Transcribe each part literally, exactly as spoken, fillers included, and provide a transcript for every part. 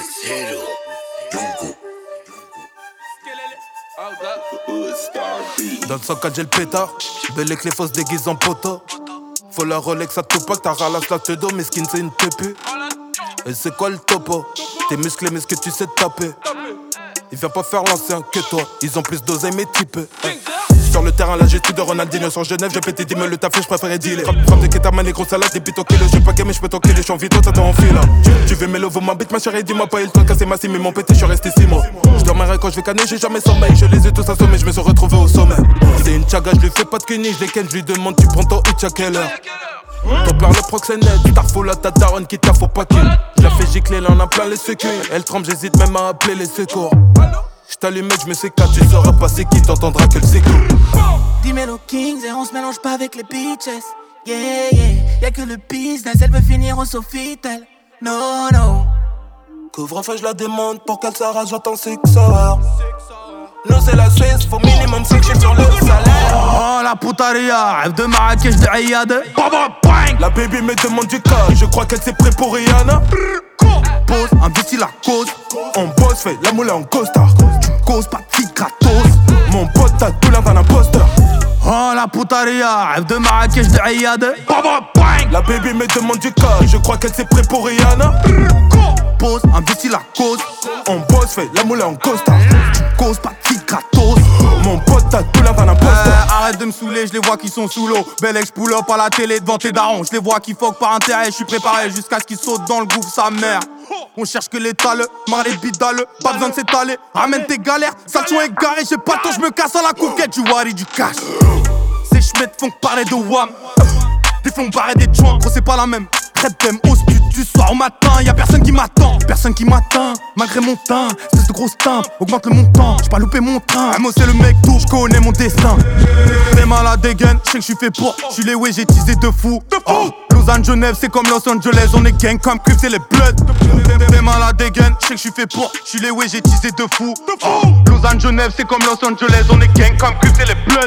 Dans le cent quatre j'ai le pétard, belle que les fausses déguisent en poteau. Faut la Rolex à Tupac, t'as ralasse la pseudo, mais skin c'est une tepu. Et c'est quoi le topo? T'es musclé mais ce que tu sais taper. Il vient pas faire l'ancien que toi, ils ont plus d'oseille mais type. Sur le terrain, la gestion de Ronaldinho sur Genève, j'ai pété dix mille le tafé, j'préférais dealer. Frappe de Ketaman et gros salade, des pito kilos, j'suis pas game mais j'peux t'enculer, j'suis en vidéo, ça t'en enfile. Tu veux mélo, vous m'embête ma chérie, dis-moi pas, il le temps de casser ma cime, ils m'ont pété, j'suis resté six mois. J'dormirai quand j'vais canner, j'ai jamais sommeil, je les ai tous assommés, j'me suis retrouvé au sommet. C'est une chaga, j'lui fais pas de cuni, j'les ken, j'lui demande, tu prends ton hit à quelle heure? Ton père le proxénète, t'arfou la ta daronne qui t'a faut pas qu'il. J'la fais gicler, là on a plein les secours. Elle tremble, j'hésite même à appeler les secours. J't'allumais, j'me sais qu'à tu sauras pas c'est qui, t'entendras que le c'est cool. dix Mellow Kings et on se mélange pas avec les bitches. Yeah, yeah, y'a que le business, elle veut finir au Sofitel. No, no. Couvre-feu, j'la demande pour qu'elle s'arrache, j'attends six heures. Nous c'est la Suisse, faut minimum cinq chiffres sur le salaire. Oh la putaria, rêve de Marrakech de Ayad. La baby me demande du cash, je crois qu'elle s'est prête pour Rihanna. Pose, investis la cause. On bosse, fait la moulée en costard. Tu me causes pas de fille gratos. Mon pote t'as tout l'air d'un imposteur. Oh la putaria, rêve de Marrakech de Ayad. La baby me demande du cash, je crois qu'elle s'est prête pour Rihanna. Pose, investis la cause. On bosse, fait la moulée en costard. Tu me causes pas de fille gratos. Mon pote t'as tout l'air d'un imposteur. euh, Arrête de me saouler, je les vois qui sont sous l'eau. Belle ex pull up à la télé devant tes darons. Je les vois qui fuck par intérêt, je suis préparé jusqu'à ce qu'ils sautent dans le gouffre sa mère. On cherche que l'étale, marre les bidales, pas besoin de s'étaler. Ramène tes galères, station égarée, j'ai pas le temps, je me casse à la conquête du wari du cash. Ces chmettes font parler de wham. Des font barrer des joints, gros c'est pas la même. Traite thème au sput du soir au matin, y'a personne qui m'attend, personne qui m'atteint, malgré mon teint, espèce de grosse teinte, augmente le montant, j'ai pas loupé mon train. Moi c'est le mec tout, j'connais mon destin. T'es mal à dégaine, j'sais que j'suis fait pour, j'suis les way, j'ai teasé de fou. Oh, Lausanne, Genève, c'est comme Los Angeles, on est gang comme Crip, c'est les bloods. T'es mal à dégaine, j'sais que j'suis fait pour, j'suis les way, j'ai teasé de fou. Oh, Lausanne, Genève, c'est comme Los Angeles, on est gang comme Crip, c'est les bloods.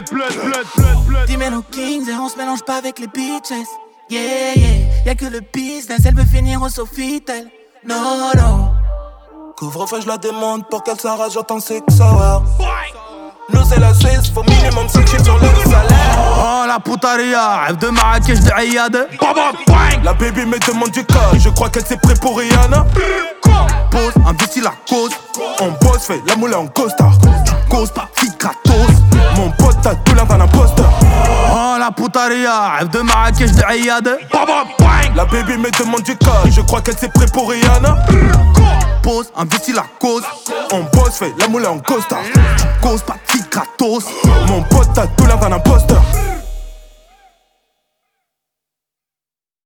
dix Mellow Kings et on se mélange pas avec les bitches. Yeah, yeah, y'a que le business, elle veut finir au Sofitel. No, no. Couvre-feu, j'la demande pour qu'elle s'arrache, j'attends six heures. Nous c'est la Suisse, faut minimum cinq chiffres sur le salaire. Oh la putaria, rêve de Marrakech de Ayad. La baby me demande du cash, je crois qu'elle s'est prête pour Rihanna. Pose, investis la cause. On bosse, fait la moulée en costard. Tu me causes pas de fille gratos. Mon pote t'as tout l'air d'un imposteur. Oh la putaria, rêve de Marrakech de Ayad. La baby me demande du cash, je crois qu'elle s'est prête pour Rihanna. Pose, investis la cause. On bosse, fait la moulée en costard. Tu me causes pas de fille gratos. Mon pote t'as tout l'air d'un imposteur.